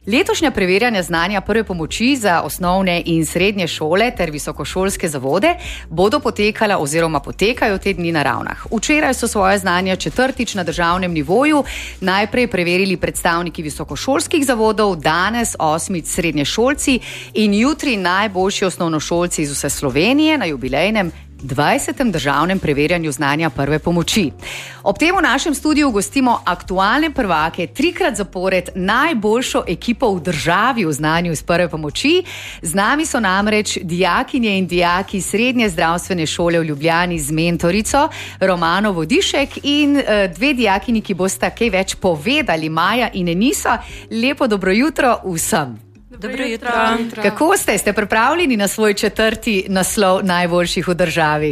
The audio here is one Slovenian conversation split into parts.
Letošnja preverjanja znanja prve pomoči za osnovne in srednje šole ter visokošolske zavode bodo potekala oziroma potekajo te dni na Ravnah. Včeraj so svoje znanje četrtič na državnem nivoju najprej preverili predstavniki visokošolskih zavodov, danes osmič srednješolci in jutri najboljši osnovnošolci iz vse Slovenije na jubilejnem 20. državnem preverjanju znanja prve pomoči. Ob tem v našem studiu gostimo aktualne prvake, 3-krat zapored najboljšo ekipo v državi v znanju iz prve pomoči. Z nami so namreč dijakinje in dijaki Srednje zdravstvene šole v Ljubljani z mentorico Romano Vodišek in 2 dijakinji, ki bosta kaj več povedali, Maja in Enisa. Lepo dobro jutro vsem. Dobro jutro. Kako ste? Ste pripravljeni na svoj 4. naslov najboljših v državi?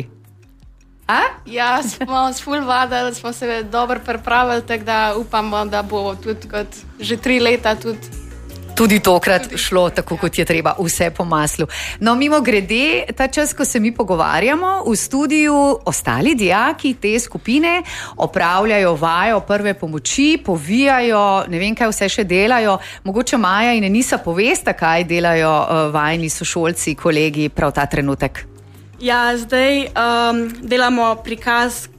Ja, smo ful vadili, smo se dobro pripravili, tako da upamo, da bo tudi kot že 3 leta tudi tokrat šlo tako, kot je treba, vse po maslu. No, mimo grede, ta čas, ko se mi pogovarjamo, v studiu ostali dijaki te skupine opravljajo vajo prve pomoči, povijajo, ne vem, kaj vse še delajo. Mogoče Maja in Enisa povesta, kaj delajo vajni sošolci, kolegi prav ta trenutek. Ja, zdaj delamo prikaz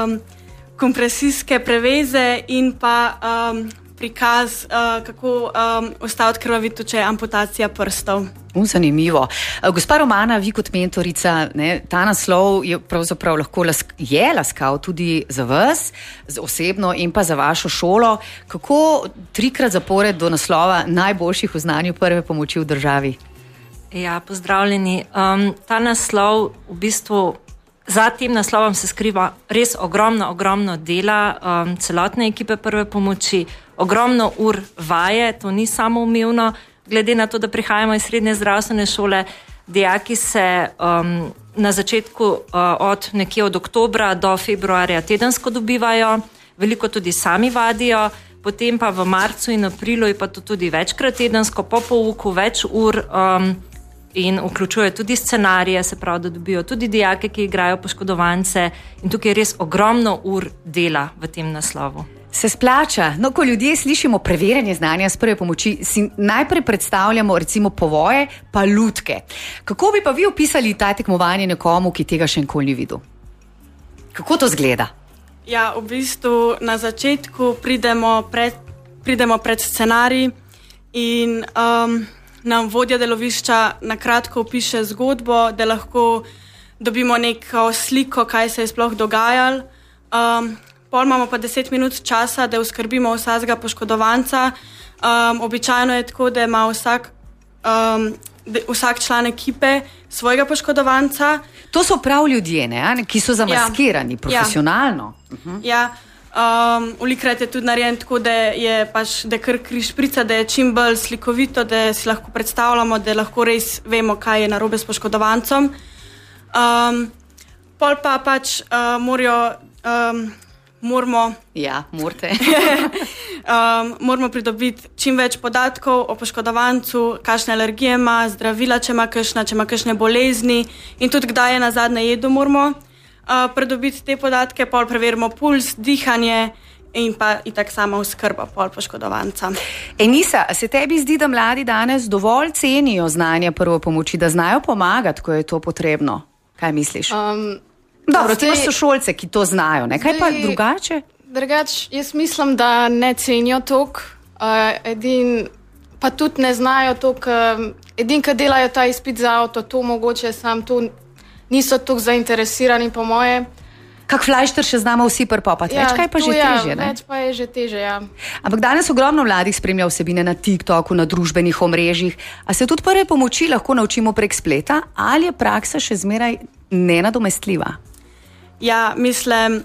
kompresijske preveze in pa prikaz, kako ostaviti krvavito, če je amputacija prstov. Zanimivo. Gospa Romana, vi kot mentorica, ta naslov je pravzaprav lahko laskav tudi za vas, osebno in pa za vašo šolo. Kako 3-krat zapored do naslova najboljših v znanju prve pomoči v državi? Ja, pozdravljeni. Ta naslov v bistvu za tem naslovom se skriva res ogromno dela celotne ekipe prve pomoči, ogromno ur vaje, to ni samoumevno, glede na to, da prihajamo iz srednje zdravstvene šole. Dijaki se na začetku od oktobra do februarja tedensko dobivajo, veliko tudi sami vadijo, potem pa v marcu in aprilu je pa to tudi večkrat tedensko, po pouku več ur in vključuje tudi scenarije, se pravi, da dobijo tudi dijake, ki igrajo poškodovance, in tukaj je res ogromno ur dela v tem naslovu. Se splača. No, ko ljudje slišimo preverjanje znanja z prve pomoči, si najprej predstavljamo recimo povoje pa lutke. Kako bi pa vi opisali ta tekmovanje nekomu, ki tega še nikoli ni videl? Kako to zgleda? Ja, v bistvu na začetku pridemo pred scenarij in nam vodja delovišča na kratko opiše zgodbo, da lahko dobimo neko sliko, kaj se je sploh dogajalo. Pol imamo pa 10 minut časa, da oskrbimo vsakega poškodovanca. Običajno je tako, da ima vsak član ekipe svojega poškodovanca. To so prav ljudje, ki so zamaskirani profesionalno. Ja. Velikokrat je tudi narejen tako, da je kar križ šprica, da je čim bolj slikovito, da si lahko predstavljamo, da lahko res vemo, kaj je narobe s poškodovancem. Pol pa moramo pridobiti čim več podatkov o poškodovancu, kakšne alergije ima, zdravila, če ima kakšne bolezni in tudi kdaj je nazadnje jedel, moramo pridobiti te podatke, pol preverimo puls, dihanje in pa itak sama oskrba pol poškodovanca. Enisa, se tebi zdi, da mladi danes dovolj cenijo znanje prve pomoči, da znajo pomagati, ko je to potrebno? Kaj misliš? Dobro, ti imaš sošolce, ki to znajo, ne? Kaj pa drugače? Jaz mislim, da ne cenijo toliko, pa tudi ne znajo toliko, ko delajo ta izpit za avto, to mogoče sam to niso toliko zainteresirani, po moje. Kak flajšter še znamo vsi prpopati, več kaj pa že teže, ne? Več pa je že teže, ja. Ampak danes ogromno mladih spremlja vsebine na TikToku, na družbenih omrežjih. A se tudi prve pomoči lahko naučimo prek spleta ali je praksa še zmeraj nenadomestljiva? Ja, mislim,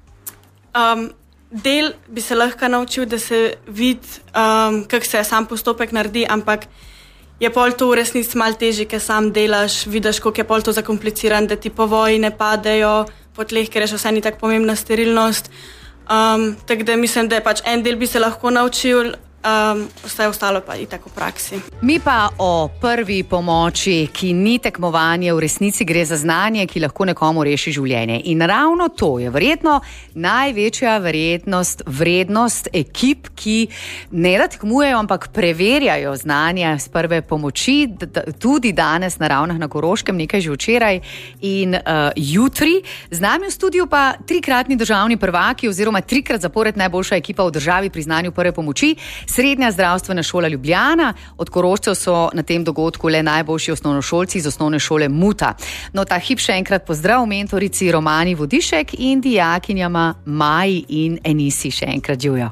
del bi se lahko naučil, da se vidi, kako se sam postopek naredi, ampak je pol to v resnici malo težje, ker sam delaš, vidiš, koliko je pol to zakompliciran, da ti povoji ne padejo po tleh, ker je še vse ni tako pomembna sterilnost. Tako da mislim, da je en del bi se lahko naučil, vse ostalo pa itak v praksi. Mi pa o prvi pomoči, ki ni tekmovanje, v resnici gre za znanje, ki lahko nekomu reši življenje. In ravno to je verjetno največja vrednost ekip, ki ne da tekmujejo, ampak preverjajo znanja z prve pomoči, tudi danes na Ravnah na Koroškem, nekaj že včeraj in jutri. Z nami v studiu pa 3-kratni državni prvaki oziroma 3-krat zapored najboljša ekipa v državi pri znanju prve pomoči, Srednja zdravstvena šola Ljubljana. Od Korošcev so na tem dogodku le najboljši osnovnošolci iz osnovne šole Muta. No, ta hip še enkrat pozdrav mentorici Romani Vodišek in dijakinjama Maji in Enisi. Še enkrat živijo.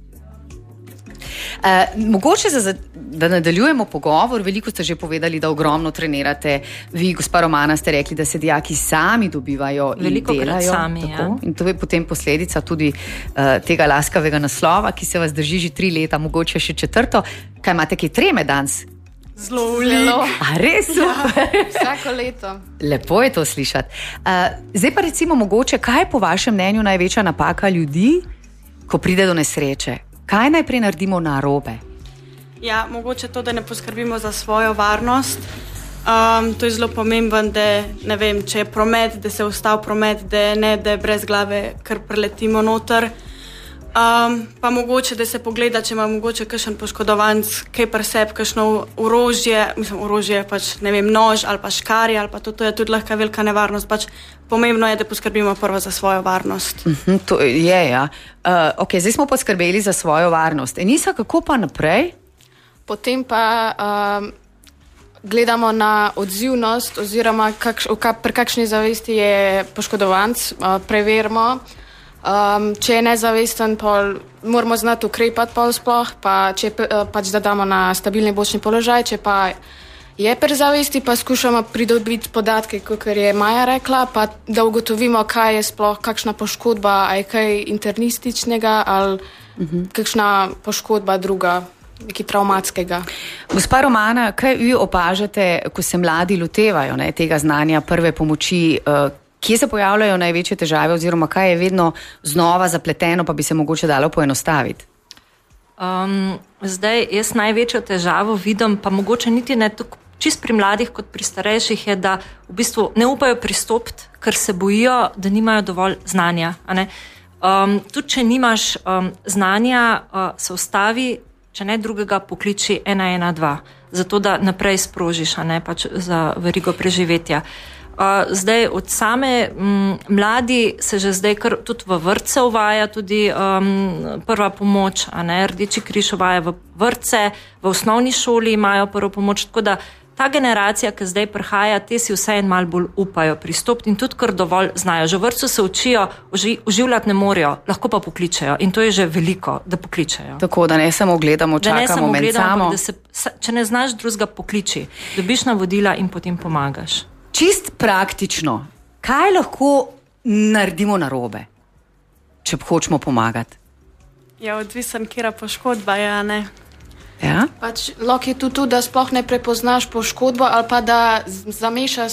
Mogoče, da nadaljujemo pogovor, veliko ste že povedali, da ogromno trenirate. Vi, gospa Romana, ste rekli, da se dijaki sami dobivajo veliko in delajo. Sami, ja. In to je potem posledica tudi tega laskavega naslova, ki se vas drži že 3 leta, mogoče še 4. Kaj imate, kaj treme danes? Zelo. A res? Super. Ja, vsako leto. Lepo je to slišati. Zdaj pa recimo mogoče, kaj je po vašem mnenju največja napaka ljudi, ko pride do nesreče? Kaj najprej naredimo narobe? Ja, mogoče to, da ne poskrbimo za svojo varnost. To je zelo pomemben, da ne vem, če je promet, da se ustavi promet, da je brez glave, kar preletimo noter. Pa mogoče, da se pogleda, če ima mogoče kakšen poškodovanc, kaj pri sebi, kakšno orožje, pač ne vem, nož ali pa škarje, ali pa to je tudi lahko velika nevarnost. Pač pomembno je, da poskrbimo prvo za svojo varnost. To je, ja. Ok, zdaj smo poskrbeli za svojo varnost. Enisa, kako pa naprej? Potem pa gledamo na odzivnost oziroma pri kakšni zavesti je poškodovanc, preverimo. Če je nezavesten, moramo znati ukrepati sploh, pa če pač da damo na stabilni bočni položaj, če pa je pri zavesti, pa skušamo pridobiti podatke, kot je Maja rekla, pa da ugotovimo, kaj je sploh, kakšna poškodba, a je kaj internističnega ali kakšna poškodba druga, nekaj traumatskega. Gospa Romana, kaj vi opažate, ko se mladi lotevajo tega znanja prve pomoči? Kje se pojavljajo največje težave oziroma kaj je vedno znova zapleteno, pa bi se mogoče dalo poenostaviti? Zdaj, jaz največjo težavo vidim, pa mogoče niti ne tako čist pri mladih kot pri starejših, je, da v bistvu ne upajo pristopiti, ker se bojijo, da nimajo dovolj znanja. Tudi če nimaš znanja, se ustavi, če ne drugega, pokliči 112, zato da naprej sprožiš, pač za verigo preživetja. Zdaj od same mladi se že zdaj kar tudi v vrtce uvaja tudi prva pomoč, Rdeči križ uvaja v vrtce, v osnovni šoli imajo prvo pomoč, tako da ta generacija, ki zdaj prihaja, te si vsaj malo bolj upajo pristopiti in tudi kar dovolj znajo. Že v vrtcu se učijo, oživljati ne morejo, lahko pa pokličejo in to je že veliko, da pokličejo. Tako, da ne samo gledamo, čakamo, mencamo. Če ne znaš drugega, pokliči, dobiš navodila in potem pomagaš. Čist praktično, kaj lahko naredimo narobe, če hočemo pomagati? Ja, odvisen, kjera poškodba je, ne? Ja? Pač lahko je tudi to, da sploh ne prepoznaš poškodbo ali pa da zamešaš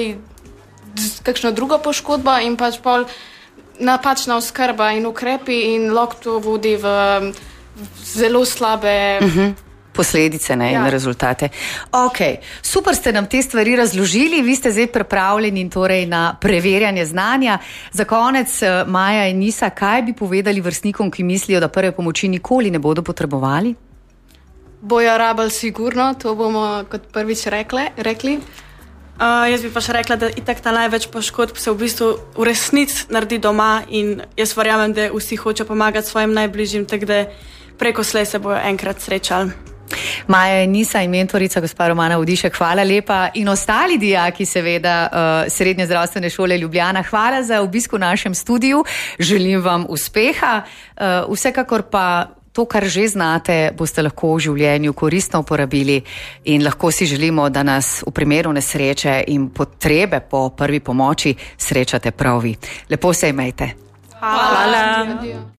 kakšno drugo poškodbo in pač pol napačna oskrba in ukrepi in lahko to vodi v zelo slabe posledice in rezultate. Ok, super ste nam te stvari razložili, vi ste zdaj pripravljeni torej na preverjanje znanja. Za konec, Maja in Nisa, kaj bi povedali vrstnikom, ki mislijo, da prve pomoči nikoli ne bodo potrebovali? Bojo rabili sigurno, to bomo kot prvič rekli. Jaz bi pa še rekla, da itak ta največ poškodb se v bistvu v resnici naredi doma in jaz verjamem, da vsi hočejo pomagati svojim najbližjim, tako da preko slej se bojo enkrat srečali. Maja in Nisa in mentorica gospa Romana Vodišek, hvala lepa in ostali dijaki seveda Srednje zdravstvene šole Ljubljana, hvala za obisk v našem studiu, želim vam uspeha, vsekakor pa to, kar že znate, boste lahko v življenju koristno uporabili in lahko si želimo, da nas v primeru nesreče in potrebe po prvi pomoči srečate prav vi. Lepo se imejte. Hvala.